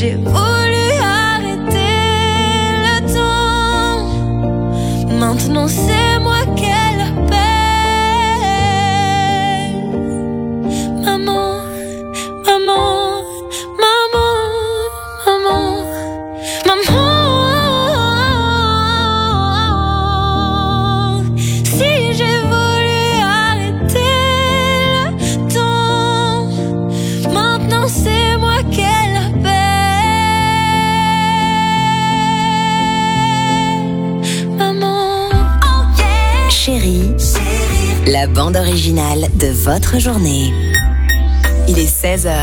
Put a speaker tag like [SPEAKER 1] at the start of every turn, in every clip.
[SPEAKER 1] j'ai voulu arrêter le temps, maintenant c'est moi qu'elle appelle. Maman, maman, maman, maman, maman. Si j'ai voulu arrêter le temps, maintenant c'est moi qu'elle appelle. Maman, oh yeah.
[SPEAKER 2] Chérie, la bande originale de votre journée. Il est 16h.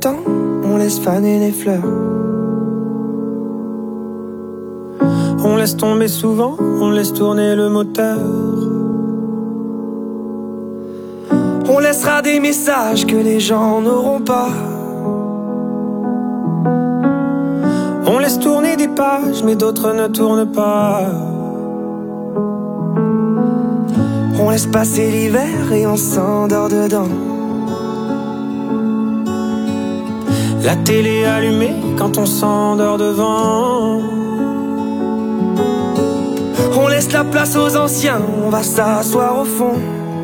[SPEAKER 3] temps, on laisse faner les fleurs. On laisse tomber souvent, on laisse tourner le moteur. On laissera des messages que les gens n'auront pas. On laisse tourner des pages, mais d'autres ne tournent pas. On laisse passer l'hiver et on s'endort dedans. La télé allumée quand on s'endort devant. On laisse la place aux anciens, on va s'asseoir au fond.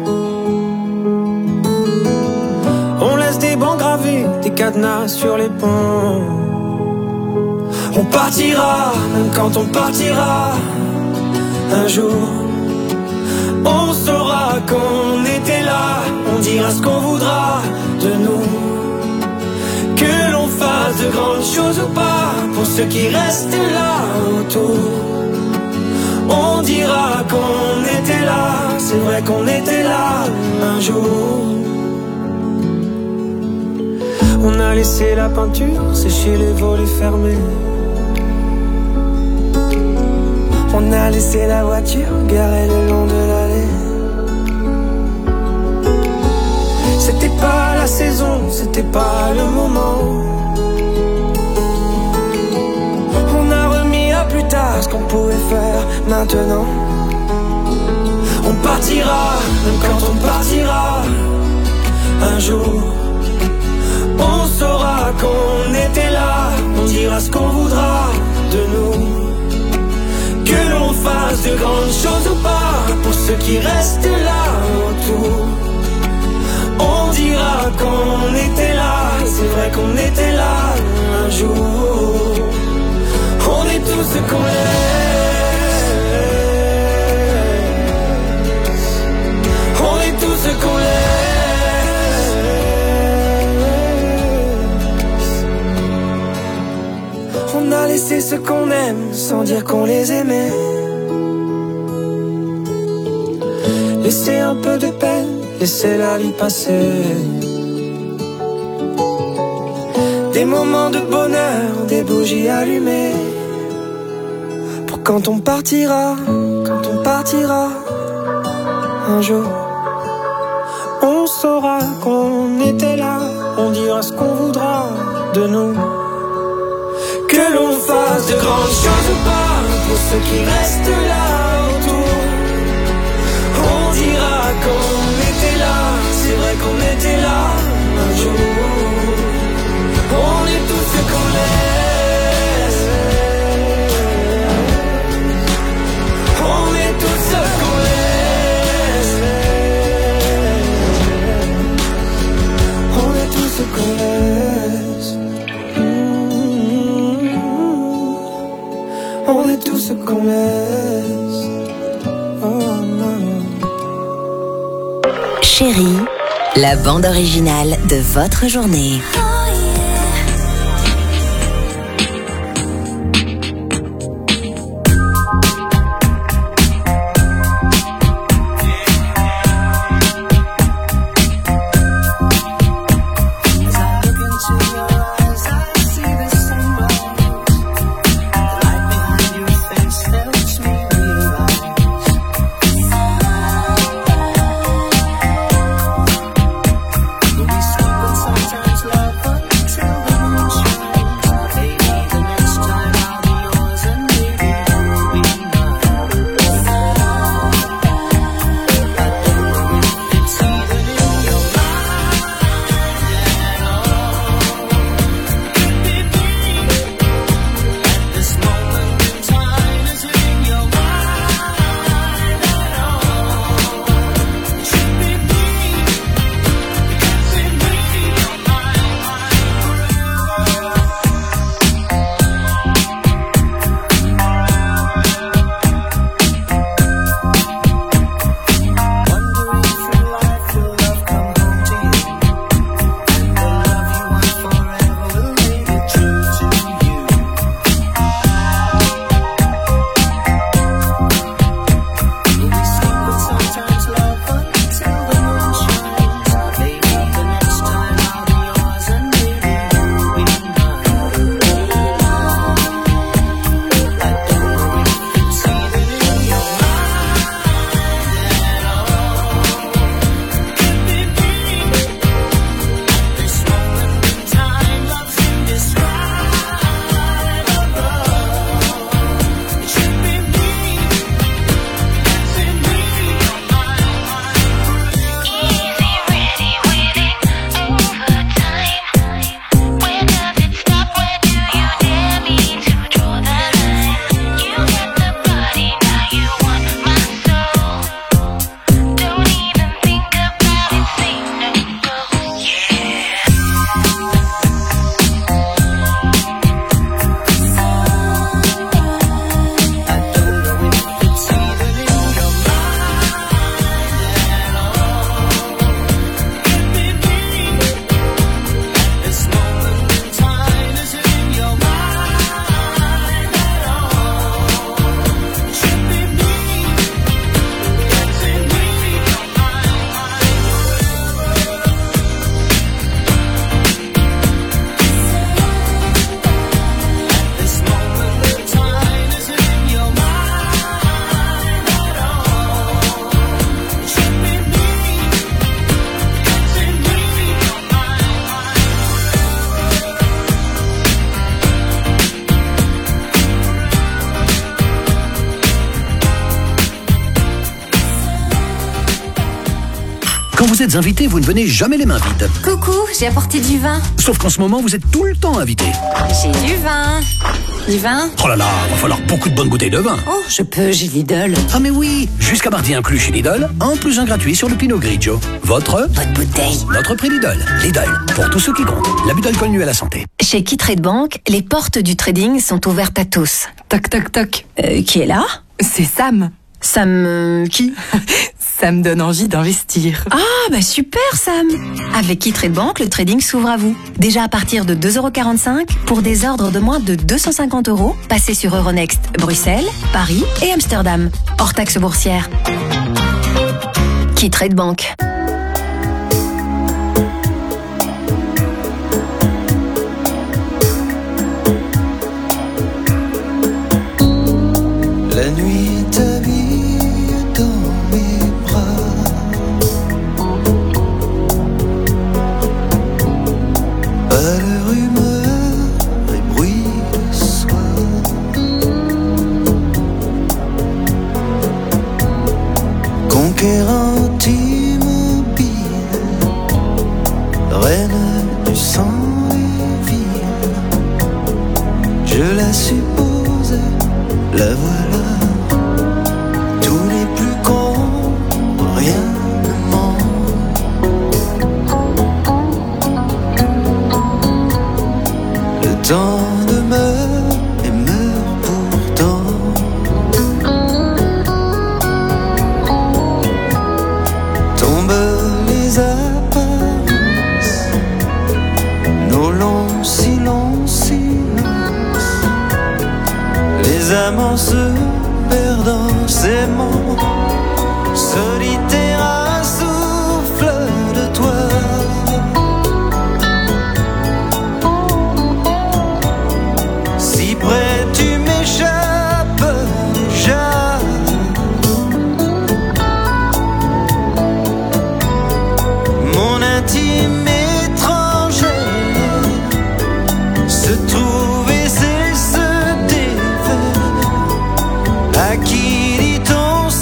[SPEAKER 3] On laisse des bancs gravés, des cadenas sur les ponts. On partira, même quand on partira. Un jour, on saura qu'on était là. On dira ce qu'on voudra de nous. Que l'on fasse de grandes choses ou pas, pour ceux qui restent là autour. On dira qu'on était là, c'est vrai qu'on était là un jour. On a laissé la peinture sécher les volets fermés. On a laissé la voiture garée le long de l'allée. C'était pas la saison, c'était pas le moment. On a remis à plus tard ce qu'on pouvait faire maintenant. On partira, même quand on partira. Un jour, on saura qu'on était là. On dira ce qu'on voudra de nous. Que l'on fasse de grandes choses ou pas, pour ceux qui restent là autour. On dira qu'on était là, c'est vrai qu'on était là un jour. On est tout ce qu'on laisse. On est tout ce qu'on laisse. On a laissé ce qu'on aime sans dire qu'on les aimait. Laisser un peu de peine, laisser la vie passer. Des moments de bonheur, des bougies allumées. Pour quand on partira un jour. On saura qu'on était là, on dira ce qu'on voudra de nous. Que l'on fasse de grandes choses ou pas, pour ceux qui restent là autour. On dira qu'on était là, c'est vrai qu'on était là un jour. On est tout ce qu'on laisse. On est tout ce qu'on laisse. On est tout ce qu'on laisse. On est tout ce qu'on laisse. Oh, non.
[SPEAKER 2] Chérie, la bande originale de votre journée.
[SPEAKER 4] Sometimes love Quand vous êtes invité, vous ne venez jamais les mains vides.
[SPEAKER 5] Coucou, j'ai apporté du vin.
[SPEAKER 4] Sauf qu'en ce moment, vous êtes tout le temps invité.
[SPEAKER 5] J'ai du vin. Du vin?
[SPEAKER 4] Oh là là, va falloir beaucoup de bonnes bouteilles de vin.
[SPEAKER 5] Oh, je peux, j'ai Lidl.
[SPEAKER 4] Ah mais oui, jusqu'à mardi inclus chez Lidl, un plus un gratuit sur le Pinot Grigio. Votre
[SPEAKER 5] bouteille.
[SPEAKER 4] Notre prix Lidl. Lidl, pour tous ceux qui comptent. L'abus d'alcool nuit à la santé.
[SPEAKER 2] Chez Keytrade Bank, les portes du trading sont ouvertes à tous.
[SPEAKER 6] Toc toc toc.
[SPEAKER 2] Qui est là?
[SPEAKER 6] C'est Sam.
[SPEAKER 2] Sam, qui?
[SPEAKER 6] Ça me donne envie d'investir.
[SPEAKER 2] Ah, bah super Sam. Avec Keytrade Bank, le trading s'ouvre à vous. Déjà à partir de 2,45 € pour des ordres de moins de 250 €, passez sur Euronext, Bruxelles, Paris et Amsterdam. Hors taxe boursière. Keytrade Bank.
[SPEAKER 3] La nuit t'habille dans mes bras. Pas de rumeurs et bruit de soir. Conquérante immobile, reine du sang et ville. Je la suppose, la voilà. Tout n'est plus con, rien ne ment. Le temps demeure et meurt pourtant. Tombent les apparences, nos longs silences, les amants se perdant, s'aimant, solitaire à souffle de toi. Si près tu m'échappes déjà. Mon intime étrangère se trouve et cesse défaire. À qui dit-on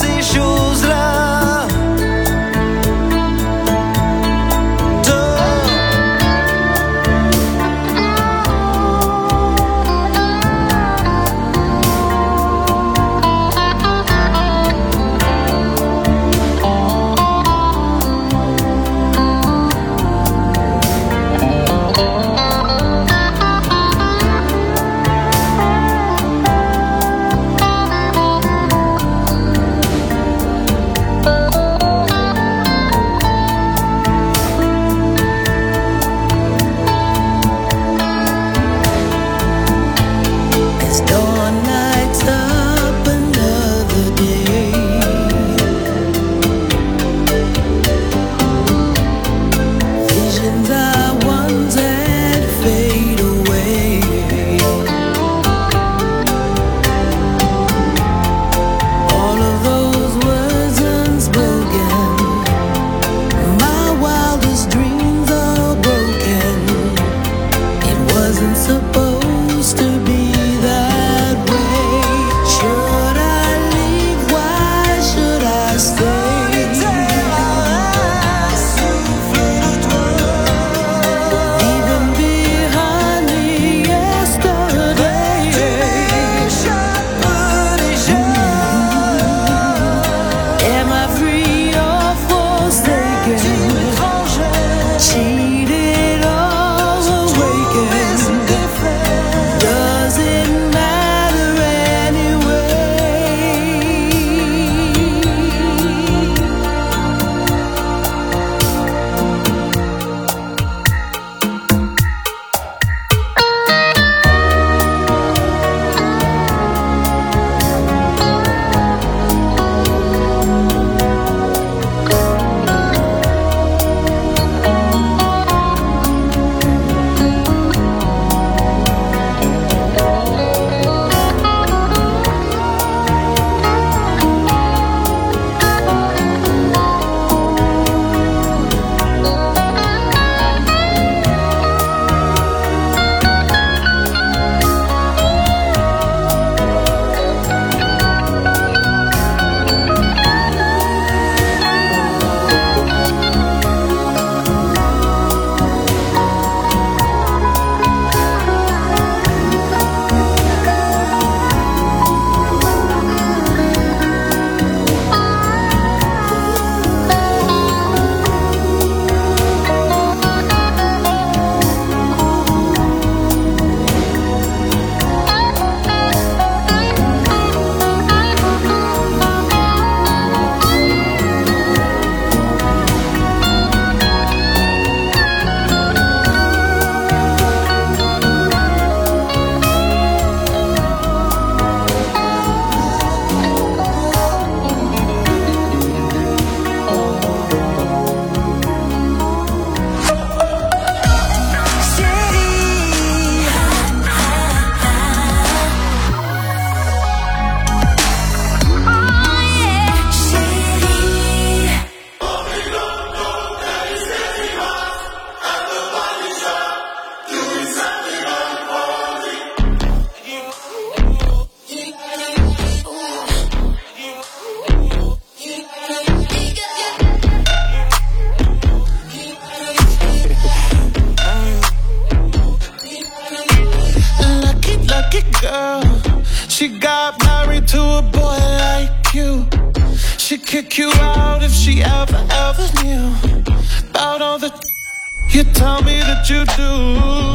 [SPEAKER 7] got married to a boy like you, she'd kick you out if she ever knew about all the you tell me that you do.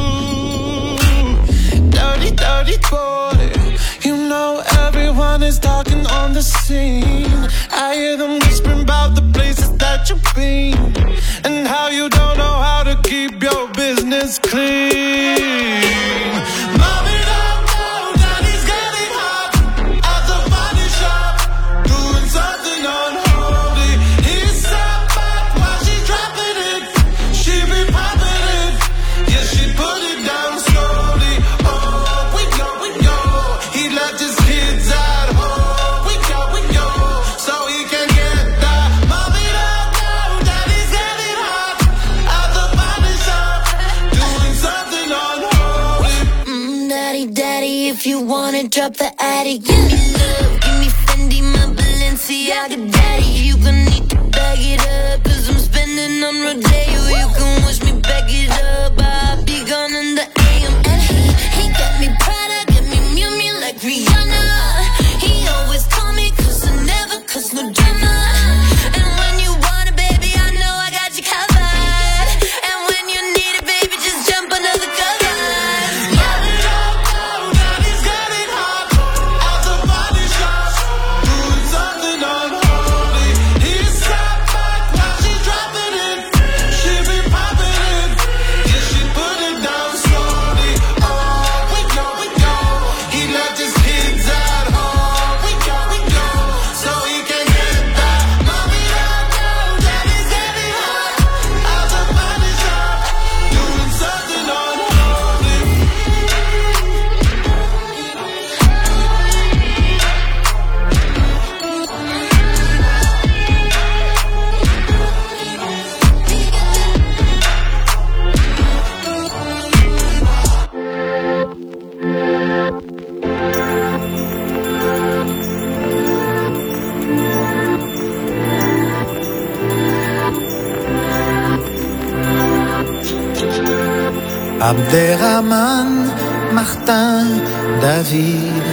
[SPEAKER 7] Dirty, dirty boy. You know everyone is talking on the scene. I hear them whispering about the places that you've been and how you don't know how to keep your business clean. Mommy don't know daddy's getting hot at the body shop, doing something unholy. He's sat back while she's dropping it. She be popping it, yeah, she put it down slowly. Oh, we go, he left his kids at home. We go, so he can get that. Mommy don't know daddy's getting hot at the body shop, doing something unholy.
[SPEAKER 1] Daddy, daddy, if you wanna drop the attic, give me love, give me Fendi, my Balenciaga, daddy. You gon' need to bag it up, 'cause I'm spending on Rodeo. You can wish me back it up, I'll be gone in the AM. And he got me Prada, got me Miu Miu like Rihanna. He always call me 'cause I never cause no drama. And when you want it, baby, I know I got you covered. And when you need it, baby, just jump under the covers.
[SPEAKER 7] Mommy don't know daddy's getting hot at the body shop, doing something unholy. He's sat back while she's dropping it. She be popping it, yeah, she put it down slowly. Oh, we go, he left his kids at home. We go, so he can get that. Mommy don't know daddy's getting hot at the body shop, doing something unholy.
[SPEAKER 3] Abderrahman, Martin, David.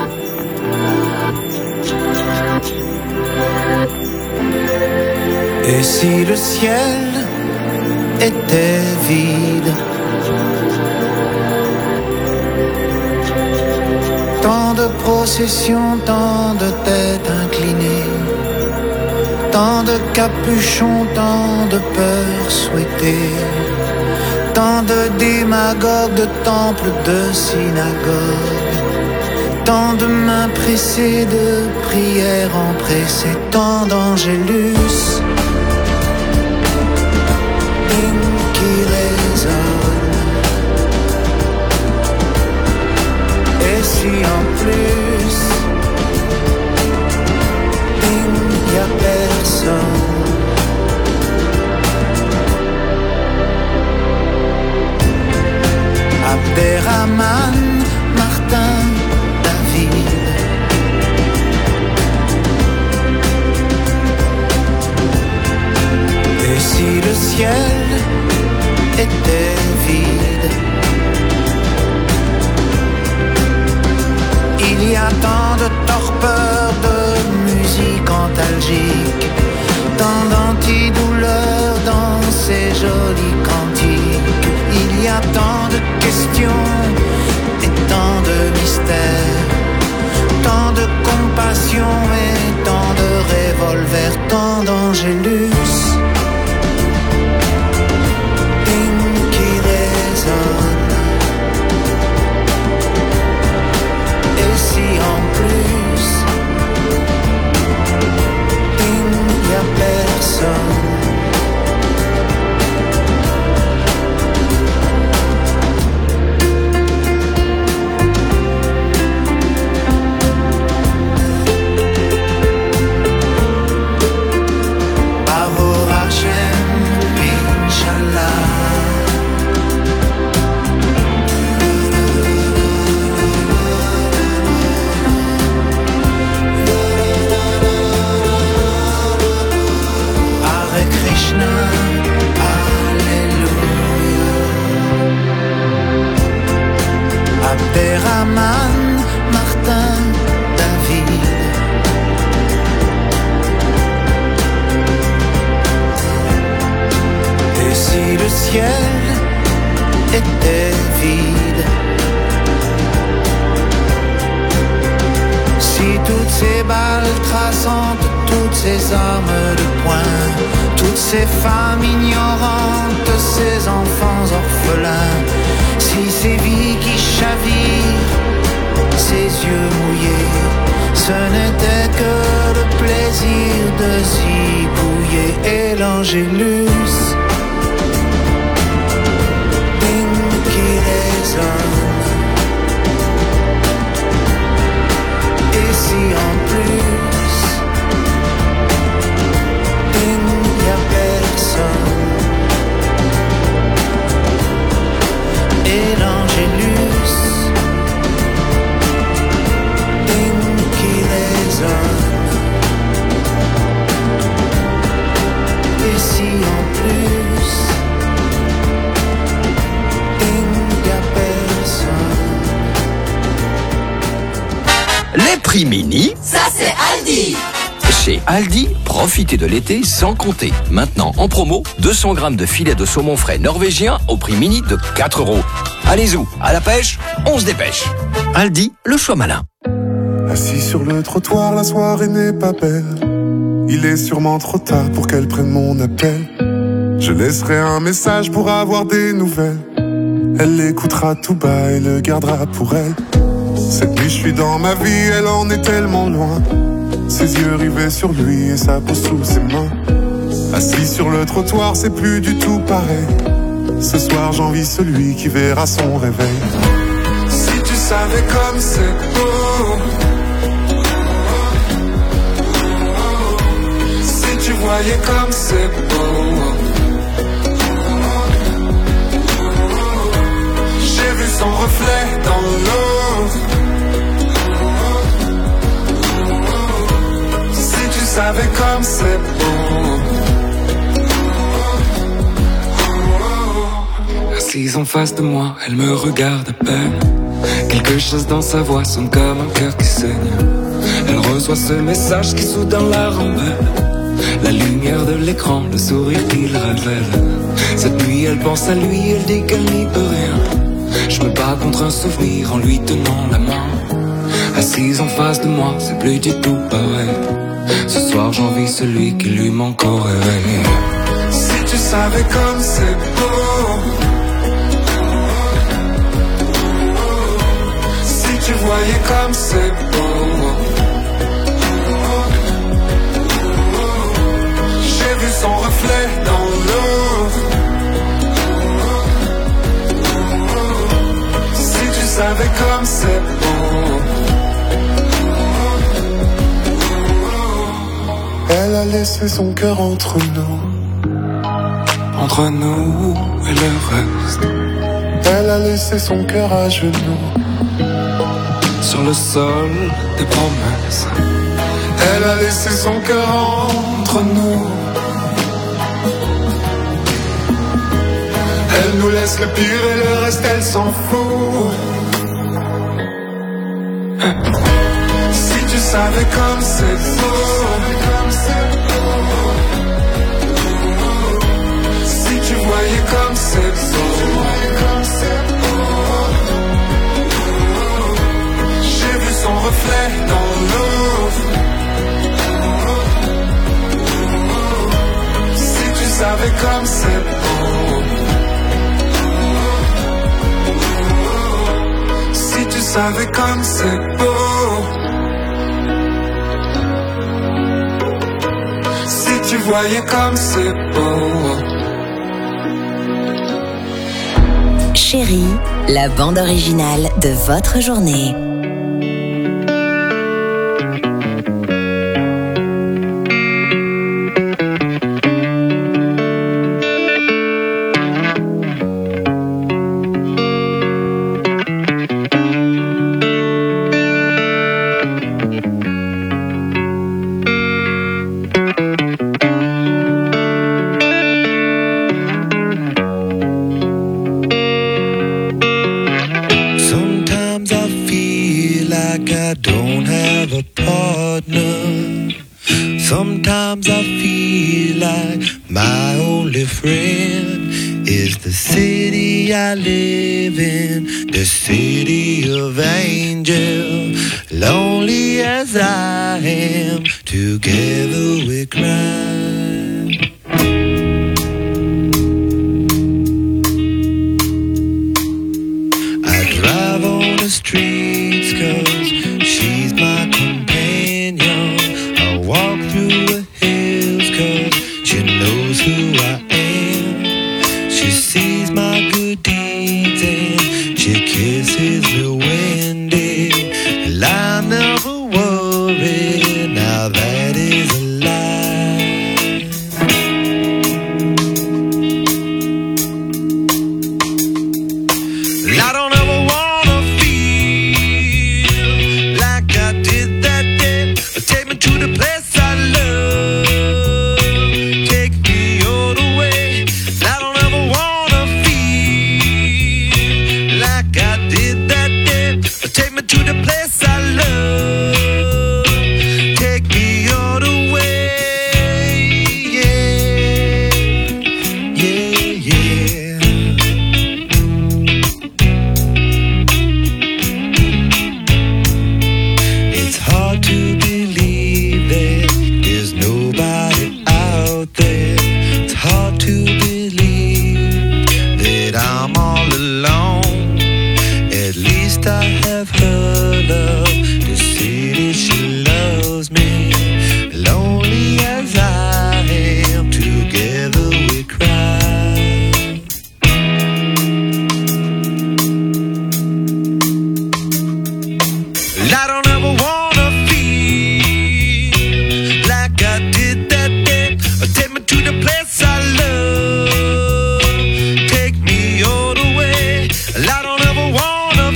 [SPEAKER 3] Et si le ciel était vide? Tant de processions, tant de têtes inclinées, tant de capuchons, tant de peurs souhaitées, tant de démagogues, de temples, de synagogues, tant de mains pressées, de prières empressées, tant d'angélus, hymnes qui résonnent. Et si en plus, il n'y a personne? Abderrahman, Martin, David. Et si le ciel était vide? Il y a tant de torpeur, de musique antalgique, tant d'antidouleurs dans ces jolis cantiques. Il y a tant de questions et tant de mystères, tant de compassion et tant de revolvers, tant d'angélus, hymnes qui résonnent. Et si en plus, il n'y a personne?
[SPEAKER 8] Si toutes ces balles traçantes, toutes ces armes de poing, toutes ces femmes ignorantes, ces enfants orphelins, si ces vies qui chavirent, ces yeux mouillés, ce n'était que le plaisir de zigouiller. Et l'Angélus, ligne qui résonne. Et si en plus il n'y a personne, et l'Angélus, ligne qui résonne. Et si en plus il n'y a personne.
[SPEAKER 9] Les prix mini,
[SPEAKER 10] ça c'est Aldi.
[SPEAKER 9] Chez Aldi, profitez de l'été sans compter. Maintenant, en promo, 200 grammes de filet de saumon frais norvégien au prix mini de 4 €. Allez-y, à la pêche, on se dépêche. Aldi, le choix malin.
[SPEAKER 11] Assis sur le trottoir, la soirée n'est pas belle. Il est sûrement trop tard pour qu'elle prenne mon appel. Je laisserai un message pour avoir des nouvelles. Elle l'écoutera tout bas et le gardera pour elle. Cette nuit je suis dans ma vie, elle en est tellement loin. Ses yeux rivés sur lui et sa peau sous ses mains. Assis sur le trottoir, c'est plus du tout pareil. Ce soir j'envie celui qui verra son réveil. Si tu savais comme c'est beau, si tu voyais comme c'est beau. J'ai vu son reflet dans l'eau. Si tu savais comme c'est beau.
[SPEAKER 12] Assise en face de moi, elle me regarde à peine. Quelque chose dans sa voix sonne comme un cœur qui saigne. Elle reçoit ce message qui soudain la rembelle. La lumière de l'écran, le sourire qu'il révèle. Cette nuit elle pense à lui, elle dit qu'elle n'y peut rien. Je me bats contre un souvenir en lui tenant la main. Assise en face de moi, c'est plus du tout pareil. Ce soir j'envie celui qui lui manque au réveil.
[SPEAKER 11] Si tu savais comme c'est beau. Si tu voyais comme c'est beau. J'ai vu son reflet dans l'eau. Si tu savais comme c'est beau. Elle a laissé son cœur entre nous.
[SPEAKER 12] Entre nous et le reste.
[SPEAKER 11] Elle a laissé son cœur à genoux.
[SPEAKER 12] Sur le sol des promesses.
[SPEAKER 11] Elle a laissé son cœur entre nous. Elle nous laisse le pire et le reste elle s'en fout. Si tu savais comme c'est beau. Si tu voyais comme c'est beau. J'ai vu son reflet dans l'eau. Si tu savais comme c'est beau. Si tu savais comme c'est beau. Si tu voyais comme c'est beau.
[SPEAKER 2] Chérie, la bande originale de votre journée.
[SPEAKER 8] Sometimes I feel like my only friend is the city I live in, the city of angels. Lonely as I am, together we cry. I drive on the streets 'cause she's my companion. I walk through the hills 'cause she knows who I am. She sees my good deeds and she kisses me windy. And I never worry, now that is a lie. I don't ever wanna feel like I did that day. Take me to the place I love. Take me all the way. I don't ever wanna feel like I did that day. Take me to the place I love. Take me all the way. Yeah, yeah, yeah. It's hard to believe that there's nobody out there. It's hard to believe that I'm all alone. At least I have her love to see that she loves me. Lonely as I am, together we cry. I don't ever wanna feel like I did that day. Take me to the place I love. Take me all the way. I don't ever wanna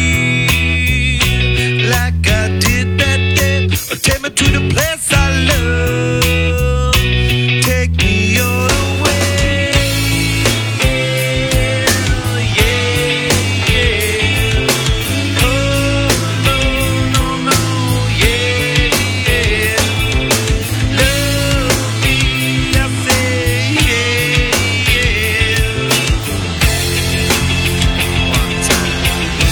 [SPEAKER 8] feel like I did that day. Take me to the place I love. Take me all the way. Yeah, yeah. Oh, no, no, no. Yeah, yeah. Love me, I say, yeah, yeah. One time.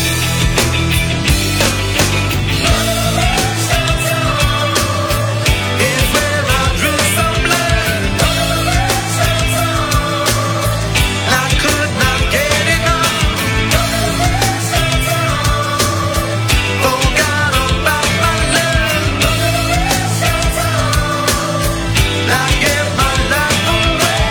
[SPEAKER 8] It's where I drew some blood. I could not get enough. Forgot about my love. I gave my life away.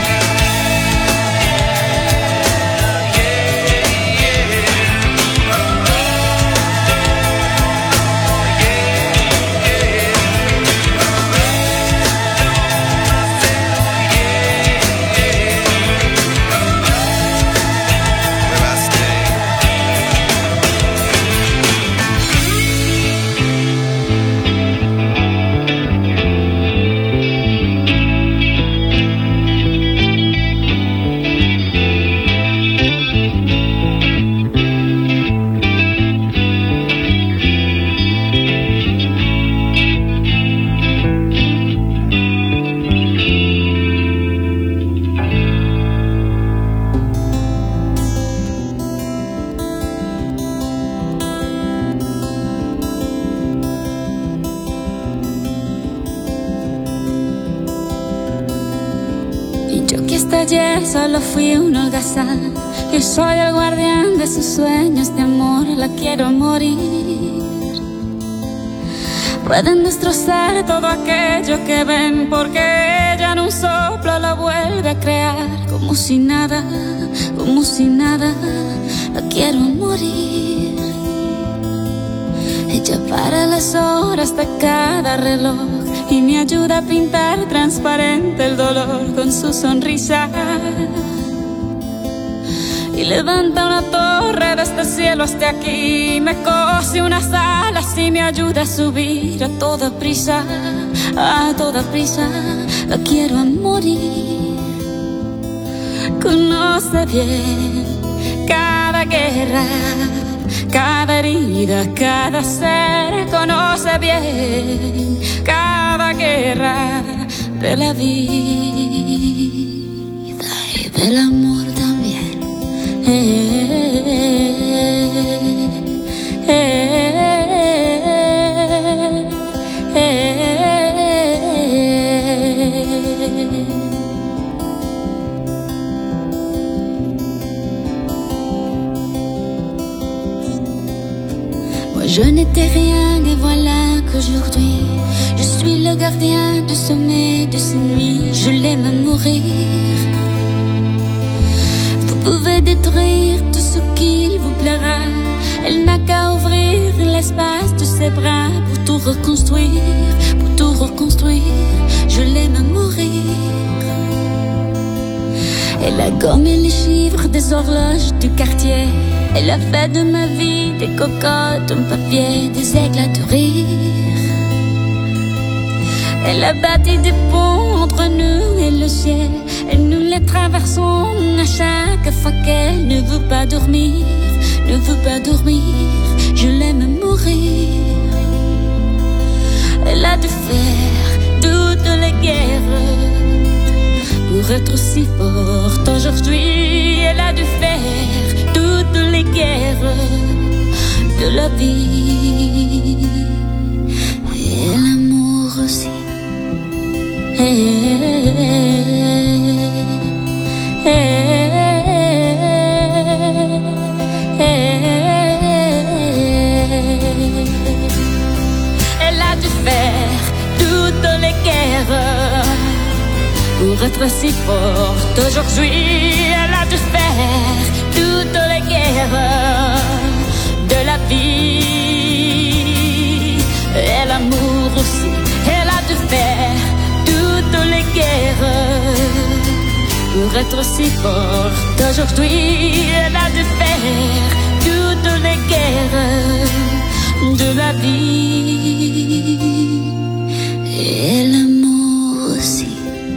[SPEAKER 8] Where I stay.
[SPEAKER 10] Y yo que hasta ayer solo fui un holgazán, que soy el guardián de sus sueños de amor, la quiero morir. Pueden destrozar todo aquello que ven, porque ella en un soplo lo vuelve a crear. Como si nada, la quiero morir. Ella para las horas de cada reloj y me ayuda a pintar transparente el dolor con su sonrisa. Y levanta una torre desde el cielo hasta aquí, me cose unas alas y me ayuda a subir a toda prisa, la quiero a morir. Conoce bien cada guerra, cada herida, cada ser. Conoce bien cada guerra de la vida y del amor también. Je n'étais rien et voilà qu'aujourd'hui je suis le gardien du sommet de ces nuits. Je l'aime à mourir. Vous pouvez détruire tout ce qu'il vous plaira. Elle n'a qu'à ouvrir l'espace de ses bras pour tout reconstruire, pour tout reconstruire. Je l'aime à mourir. Elle a gommé les chiffres des horloges du quartier. Elle a fait de ma vie des cocottes en papier, des éclats de rire. Elle a bâti des ponts entre nous et le ciel, et nous les traversons à chaque fois qu'elle ne veut pas dormir, ne veut pas dormir. Je l'aime mourir. Elle a dû faire toutes les guerres pour être aussi forte aujourd'hui. Elle a dû faire toutes les guerres de la vie et l'amour aussi. Elle a dû faire toutes les guerres pour être si forte aujourd'hui. Elle a dû faire toutes les guerres de la vie et l'amour aussi. Elle a dû faire toutes les guerres pour être si forte aujourd'hui. Elle a dû faire toutes les guerres de la vie et l'amour aussi.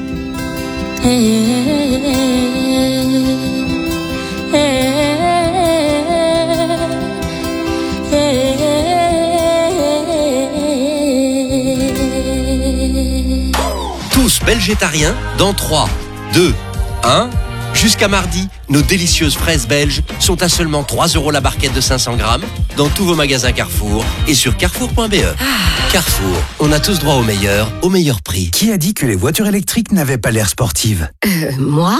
[SPEAKER 13] Tous belgétariens dans 3, 2, 1. Jusqu'à mardi, nos délicieuses fraises belges sont à seulement 3 € la barquette de 500 grammes dans tous vos magasins Carrefour et sur carrefour.be. Carrefour, on a tous droit au meilleur prix.
[SPEAKER 14] Qui a dit que les voitures électriques n'avaient pas l'air sportives ?
[SPEAKER 5] Moi ?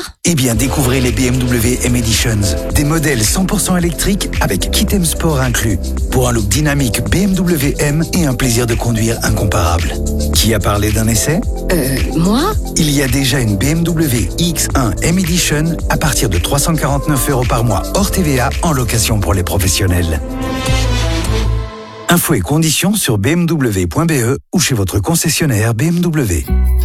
[SPEAKER 14] Eh bien, découvrez les BMW M Editions. Des modèles 100% électriques avec kit M Sport inclus. Pour un look dynamique BMW M et un plaisir de conduire incomparable. Qui a parlé d'un essai ?
[SPEAKER 5] Moi ?
[SPEAKER 14] Il y a déjà une BMW iX1 M Edition à partir de 349 € par mois hors TVA en location pour les professionnels. Infos et conditions sur bmw.be ou chez votre concessionnaire BMW.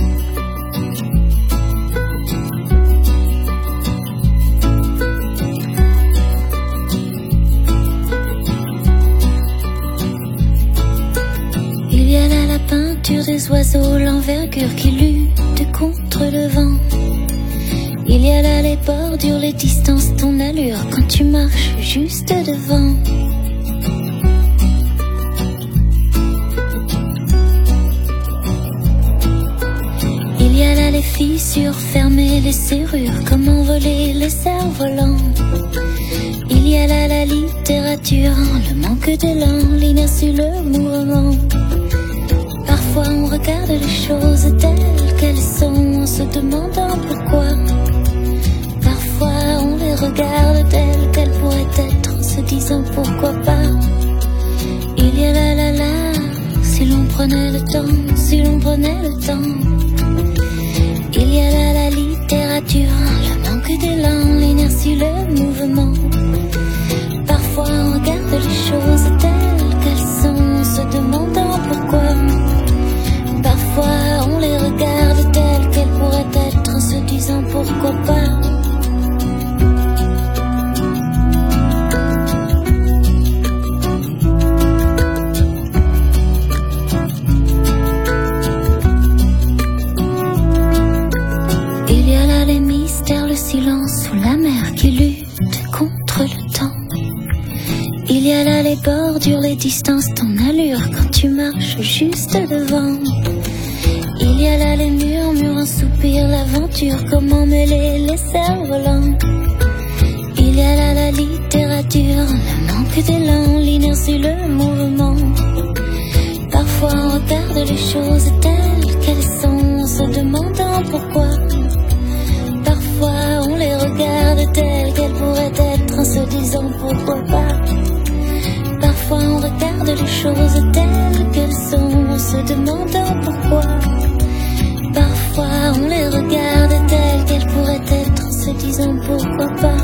[SPEAKER 10] Il y a là la peinture des oiseaux, l'envergure qui lutte contre le vent. Il y a là les bordures, les distances, ton allure quand tu marches juste devant. Il y a là les fissures fermées, les serrures, comment voler les cerfs-volants. Il y a là la littérature, le manque d'élan, l'inertie, le mouvement. Parfois on regarde les choses telles qu'elles sont en se demandant pourquoi. Parfois on les regarde telles qu'elles pourraient être en se disant pourquoi pas. Il y a là, si l'on prenait le temps, si l'on prenait le temps. Il y a là la littérature, le manque d'élan, l'inertie, le mouvement. Parfois on regarde les choses telles qu'elles sont en se demandant pourquoi. Parfois on les regarde telles qu'elles pourraient être en se disant pourquoi pas. Il y a là les mystères, le silence ou la mer qui lutte contre le temps. Il y a là les bordures, les distances, ton allure quand tu marches juste devant. Il y a là les murmures, un soupir, l'aventure, comment mêler les cerfs-volants. Il Il y a là la littérature, le manque d'élan, l'inertie, le mouvement. Parfois on regarde les choses telles qu'elles sont, en se demandant pourquoi. Parfois on les regarde telles qu'elles pourraient être, en se disant pourquoi pas. Parfois on regarde les choses telles qu'elles sont, en se demandant pourquoi. Parfois on les regarde telles qu'elles pourraient être, en se disant pourquoi pas.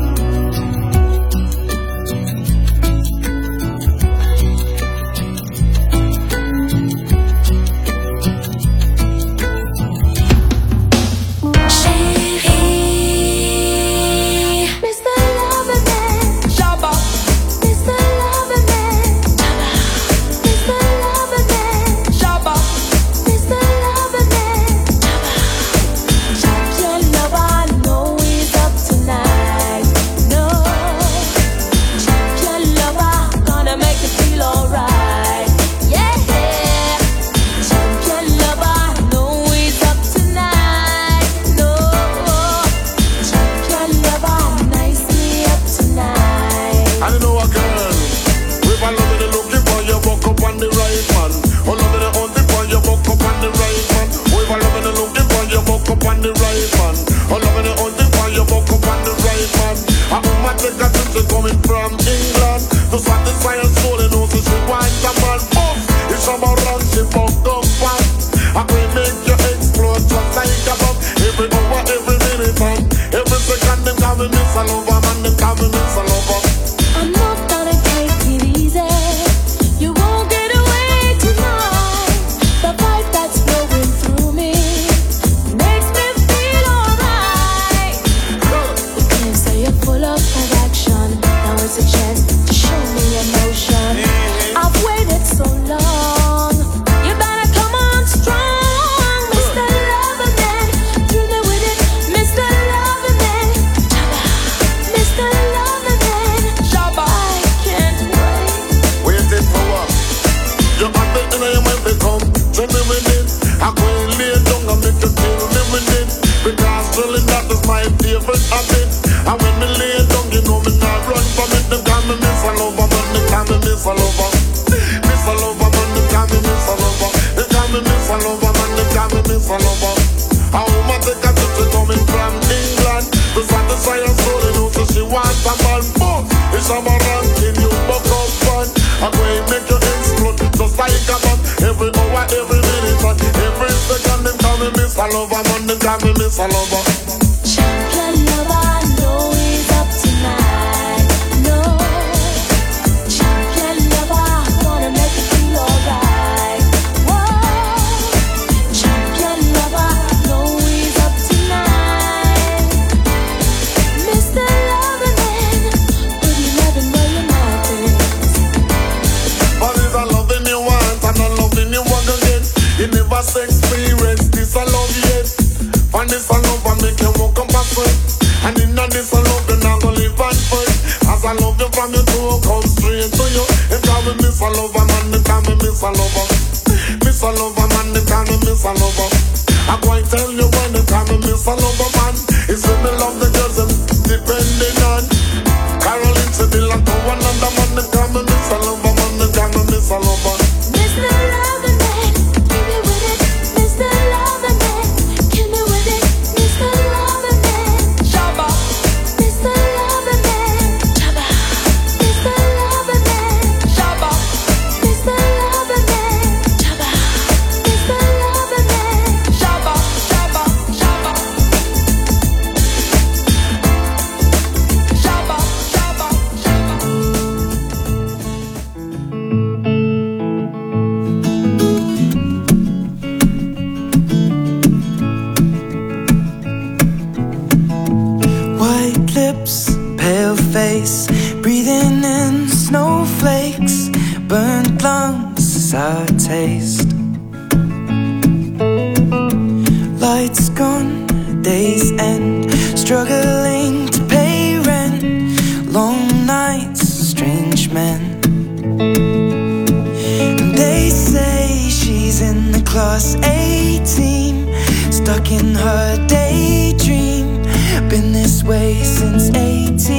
[SPEAKER 3] Class A team, stuck in her daydream. Been this way since 18.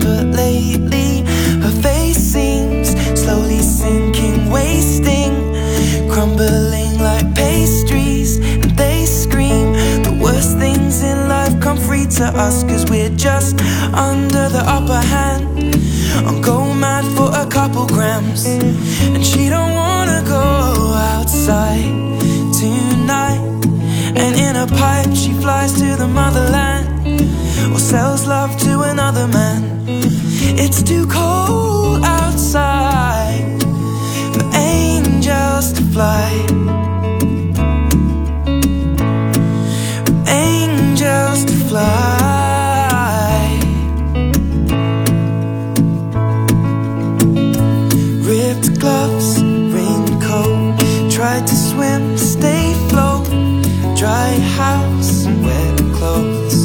[SPEAKER 3] but lately her face seems slowly sinking, wasting, crumbling like pastries, and they scream the worst things in life come free to us, cause we're just under the upper hand. I'll go mad for a couple grams, and she don't wanna go outside tonight. And in a pipe she flies to the motherland, or sells love to another man. It's too cold outside for angels to fly, for angels to fly. Ripped gloves, raincoat, tried to swim, stay afloat, dry house and wet clothes.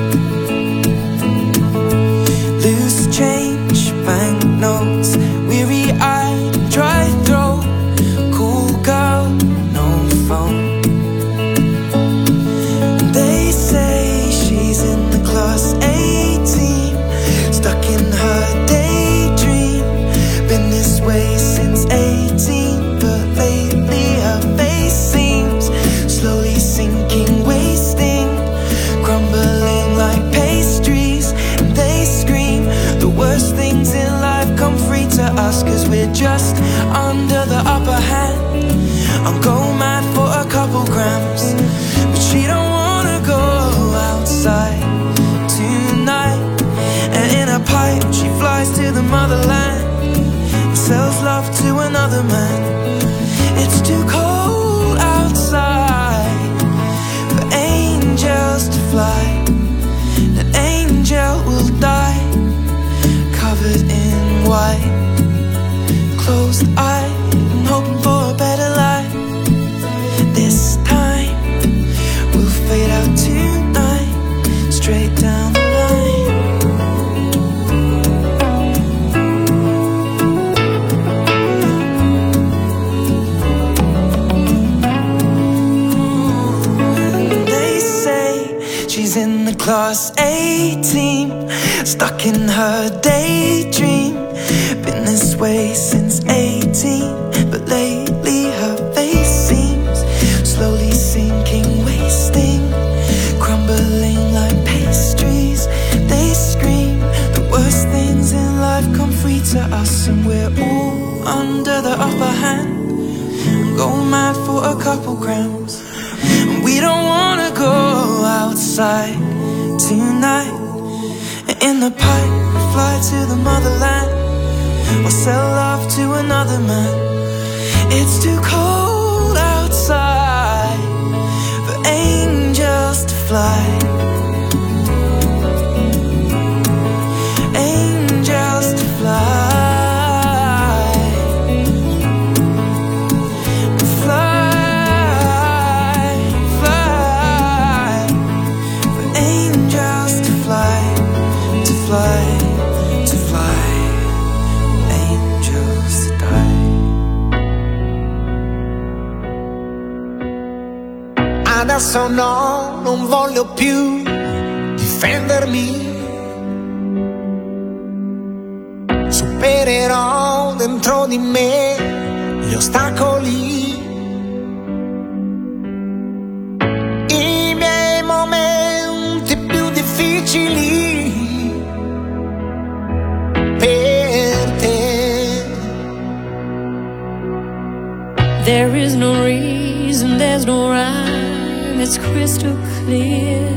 [SPEAKER 3] Loose change, banknotes, weary-eyed, dry throat, cool girl, no phone. They say she's in the class 18, stuck in her daydream. Been this way since 18, but lately her face seems slowly sinking, wasting, crumbling like pastries, and they scream the worst things in life come free to us, cause we're just under the upper hand. I'll go mad for a couple grams, but she don't wanna go outside tonight. And in a pipe she flies to the motherland, sells love to another man. It's too cold outside for angels to fly. An angel will die covered in white, closed eye and hoping for a better life. This time we'll fade out tonight, straight down the line. She's in the class 18, stuck in her daydream. Been this way since 18, but lately her face seems slowly sinking, wasting, crumbling like pastries. They scream the worst things in life come free to us, and we're all under the upper hand. Go mad for a couple grams, and we don't wanna go outside tonight. And in the pipe we fly to the motherland, or sell love to another man. It's too cold outside for angels to fly. Angels to fly.
[SPEAKER 8] Adesso no, non voglio più difendermi. Supererò dentro di me gli ostacoli, i miei momenti più difficili per te.
[SPEAKER 10] There is no reason, there's no rhyme, it's crystal clear.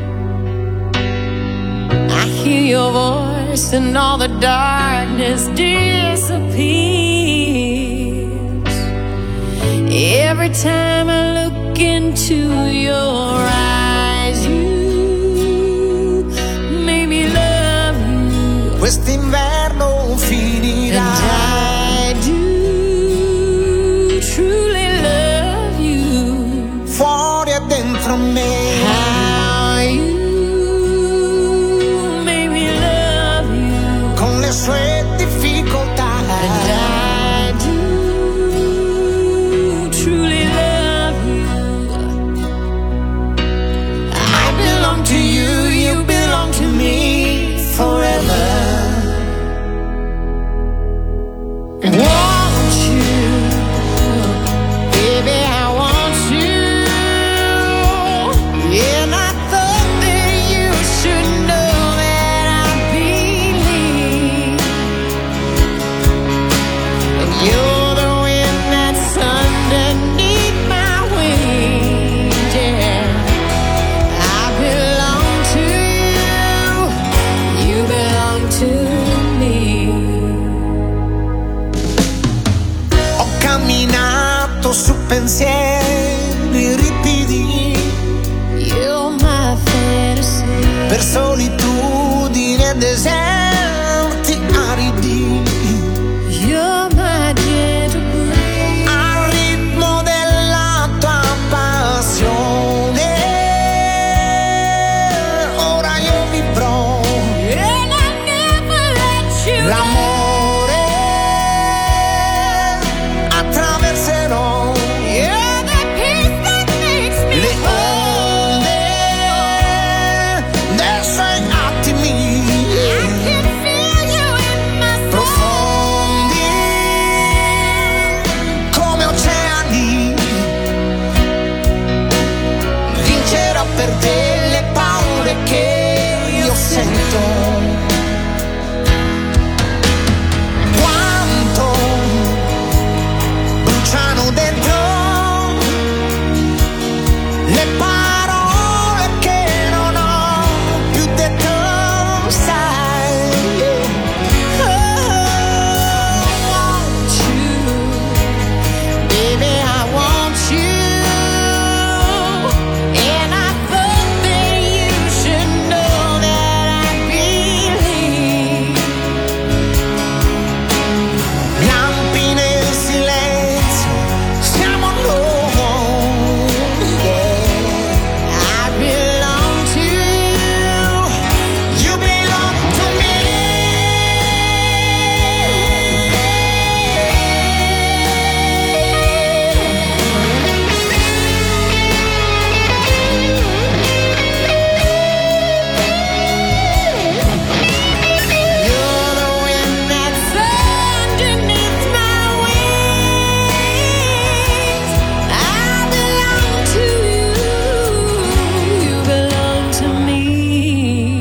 [SPEAKER 10] I hear your voice and all the darkness disappears. Every time I look into your eyes, you make me love you.
[SPEAKER 8] Quest'inverno finirà.
[SPEAKER 10] And I do truly love you.
[SPEAKER 8] Fuori e dentro me.
[SPEAKER 10] How you make me love you.
[SPEAKER 8] Con le sue difficoltà.
[SPEAKER 10] And I do truly love you. I belong to you, you belong to me forever.
[SPEAKER 8] per delle paure che io sento. Quanto bruciano dentro le parole che non ho più detto, sai. Oh, I want you, baby, I want you, and I thought that you should know that I believe. Lampi nel silenzio, siamo noi, yeah. I belong to you, you belong to me. You're the wind that's underneath my wings. I belong to you, you belong to me,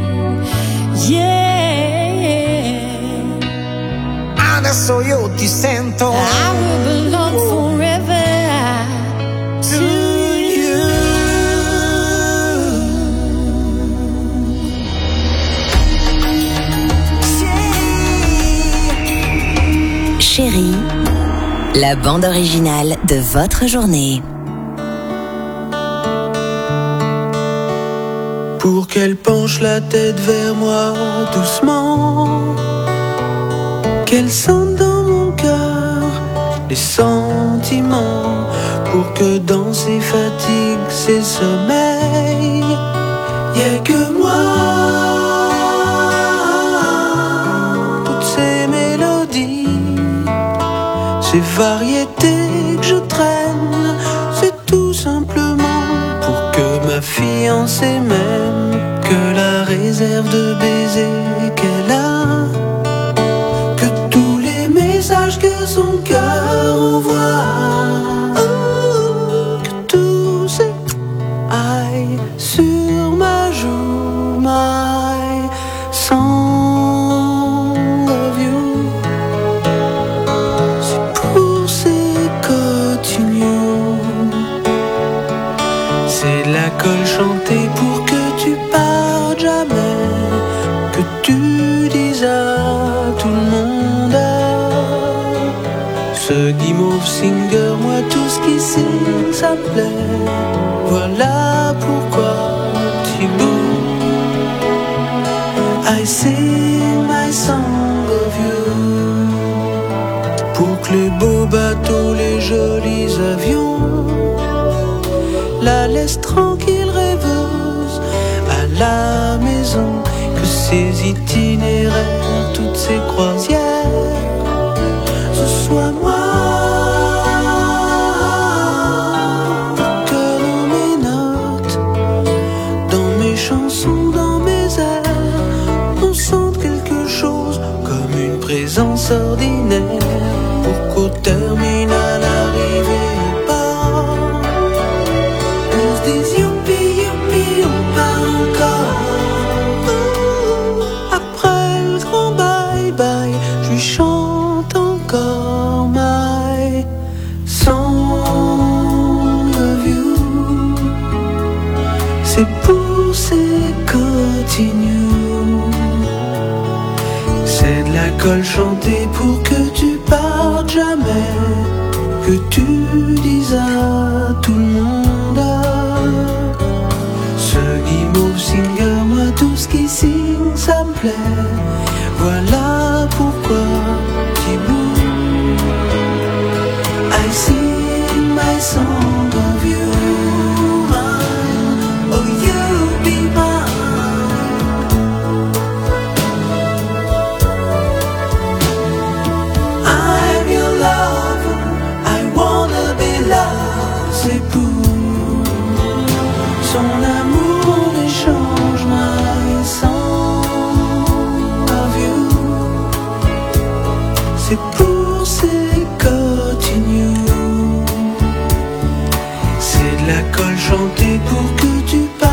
[SPEAKER 8] yeah. Adesso io ti sento. I will belong forever to you.
[SPEAKER 2] Chérie, la bande originale de votre journée.
[SPEAKER 3] Pour qu'elle penche la tête vers moi doucement, qu'elle sente dans mon cœur les sentiments, pour que dans ses fatigues, ses sommeils, y'a que moi. Toutes ces mélodies, ces variétés que je traîne, c'est tout simplement pour que ma fiancée m'aime, que la réserve de baisers qu'elle a, que tous les messages que son cœur envoie, que tout ces aille sur ma joue, my song of you. C'est pour ces continues, c'est de la colle chantée pour que tu partes jamais, que tu dises à tout le monde. Ce guimauve singer, moi tout ce qui signe ça me plaît. Voilà pourquoi Thibaut, I sing my song of you. Pour que les beaux bateaux, les jolis avions la laisse tranquille rêveuse à la maison, que ces itinéraires, toutes ces croisières, ce soit moi. Que dans mes notes, dans mes chansons, dans mes airs, on sente quelque chose comme une présence ordinaire, pour qu'au terminal arrivé au port, on se dise youpi, youpi, on part encore. Après le grand bye bye, je lui chante encore my song of you. C'est pour ces continues, c'est de la colle chantée pour que tu partes jamais, que tu dises à tout le monde. Ce guimauve singer, moi tout ce qui signe ça me plaît. Voilà pourquoi Thibaut, I sing my song of you. Oh, you be mine. I'm your lover, I wanna be loved. C'est pour la colle chanter pour que tu parles.